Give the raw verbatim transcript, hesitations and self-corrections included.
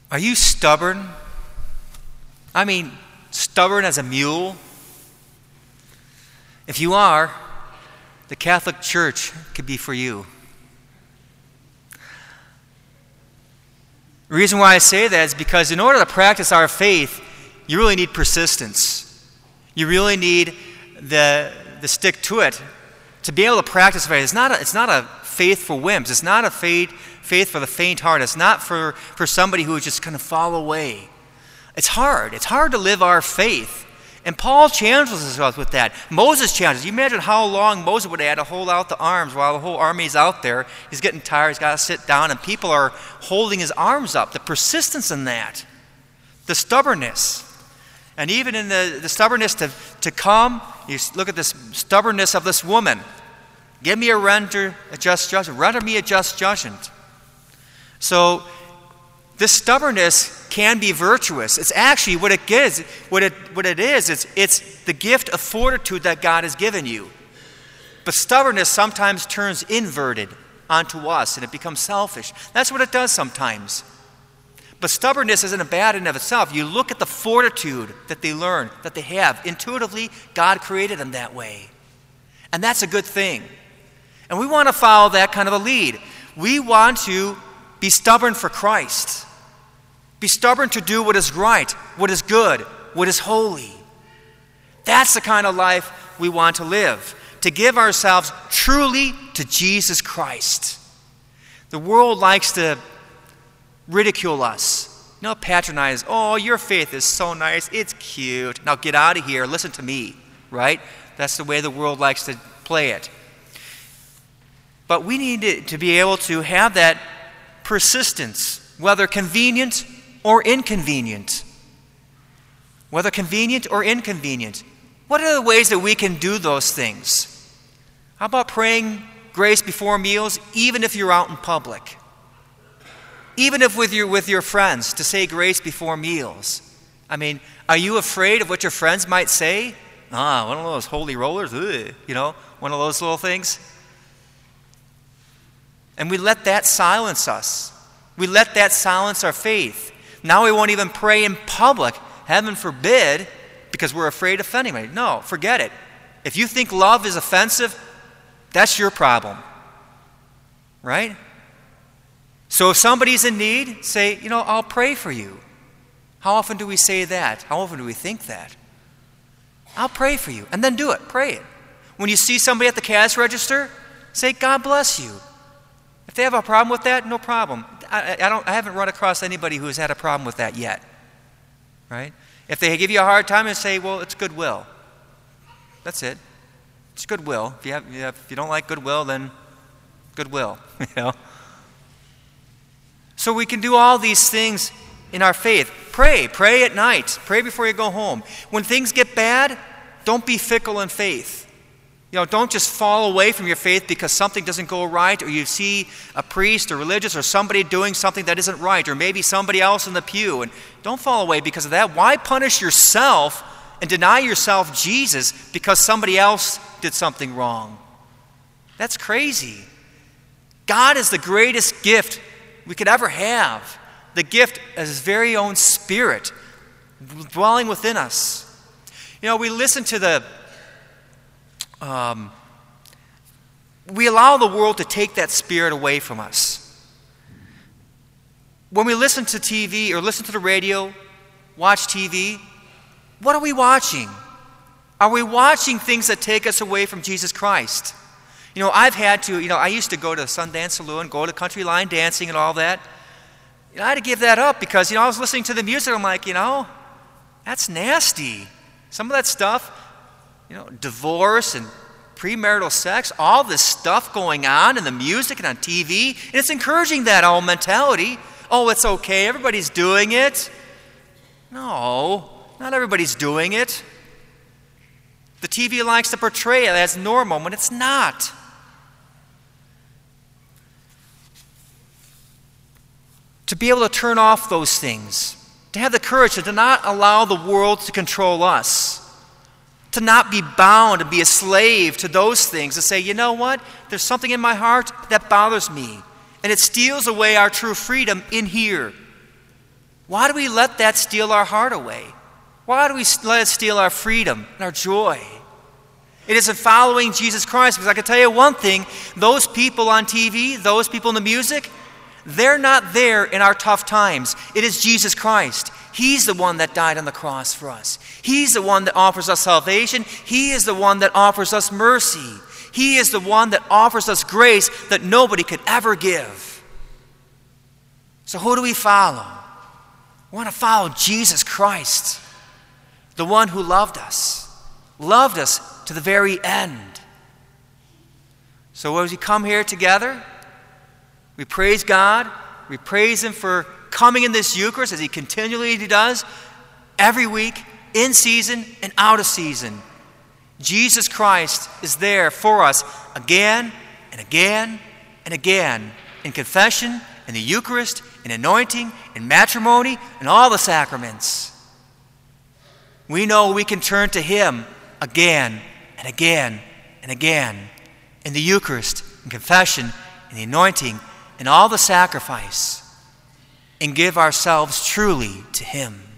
Are you stubborn? I mean, stubborn as a mule? If you are, the Catholic Church could be for you. The reason why I say that is because in order to practice our faith, you really need persistence. You really need the, the stick to it to be able to practice faith. It's not a, it's not a faith for wimps. It's not a faith, faith for the faint-hearted. It's not for, for somebody who is just going to fall away. It's hard. It's hard to live our faith. And Paul challenges us with that. Moses challenges. You imagine how long Moses would have had to hold out the arms while the whole army's out there. He's getting tired. He's got to sit down, and people are holding his arms up. The persistence in that. The stubbornness. And even in the, the stubbornness to, to come, you look at this stubbornness of this woman. Give me a render a just judgment. Render me a just judgment. So this stubbornness can be virtuous. It's actually what it is. What it what it is. It's it's the gift of fortitude that God has given you. But stubbornness sometimes turns inverted onto us, and it becomes selfish. That's what it does sometimes. But stubbornness isn't bad in and of itself. You look at the fortitude that they learn, that they have. Intuitively, God created them that way. And that's a good thing. And we want to follow that kind of a lead. We want to be stubborn for Christ. Be stubborn to do what is right, what is good, what is holy. That's the kind of life we want to live. To give ourselves truly to Jesus Christ. The world likes to ridicule us. You know, patronize. Oh, your faith is so nice. It's cute. Now get out of here. Listen to me. Right? That's the way the world likes to play it. But we need to, to be able to have that persistence, whether convenient or inconvenient. Whether convenient or inconvenient. What are the ways that we can do those things? How about praying grace before meals, even if you're out in public? Even if with your, with your friends, to say grace before meals. I mean, are you afraid of what your friends might say? Ah, one of those holy rollers, ugh, you know, one of those little things. And we let that silence us. We let that silence our faith. Now we won't even pray in public, heaven forbid, because we're afraid of offending anybody. No, forget it. If you think love is offensive, that's your problem. Right? So if somebody's in need, say, you know, I'll pray for you. How often do we say that? How often do we think that? I'll pray for you. And then do it. Pray it. When you see somebody at the cash register, say, God bless you. If they have a problem with that, no problem. I, I, don't, I haven't run across anybody who has had a problem with that yet. Right? If they give you a hard time, and say, well, it's goodwill. That's it. It's goodwill. If you, have, if you don't like goodwill, then goodwill. You know? So we can do all these things in our faith. Pray. Pray at night. Pray before you go home. When things get bad, don't be fickle in faith. You know, don't just fall away from your faith because something doesn't go right, or you see a priest or religious or somebody doing something that isn't right, or maybe somebody else in the pew. And don't fall away because of that. Why punish yourself and deny yourself Jesus because somebody else did something wrong? That's crazy. God is the greatest gift we could ever have. The gift of His very own Spirit dwelling within us. You know, we listen to the, um, we allow the world to take that Spirit away from us. When we listen to T V or listen to the radio, watch T V, what are we watching? Are we watching things that take us away from Jesus Christ? You know, I've had to, you know, I used to go to the Sundance Saloon, go to country line dancing and all that. You know, I had to give that up because, you know, I was listening to the music. I'm like, you know, that's nasty. Some of that stuff, you know, divorce and premarital sex, all this stuff going on in the music and on T V. And it's encouraging that old mentality. Oh, it's okay. Everybody's doing it. No, not everybody's doing it. The T V likes to portray it as normal when it's not. To be able to turn off those things, to have the courage to not allow the world to control us, to not be bound and be a slave to those things, to say, you know what, there's something in my heart that bothers me, and it steals away our true freedom in here. Why do we let that steal our heart away? Why do we let it steal our freedom and our joy? It isn't following Jesus Christ, because I can tell you one thing, those people on T V, those people in the music, they're not there in our tough times. It is Jesus Christ. He's the one that died on the cross for us. He's the one that offers us salvation. He is the one that offers us mercy. He is the one that offers us grace that nobody could ever give. So who do we follow? We want to follow Jesus Christ, the one who loved us, loved us to the very end. So as we come here together, we praise God. We praise Him for coming in this Eucharist as He continually does every week, in season and out of season. Jesus Christ is there for us again and again and again in confession, in the Eucharist, in anointing, in matrimony, and all the sacraments. We know we can turn to Him again and again and again in the Eucharist, in confession, in the anointing, and all the sacrifice, and give ourselves truly to Him.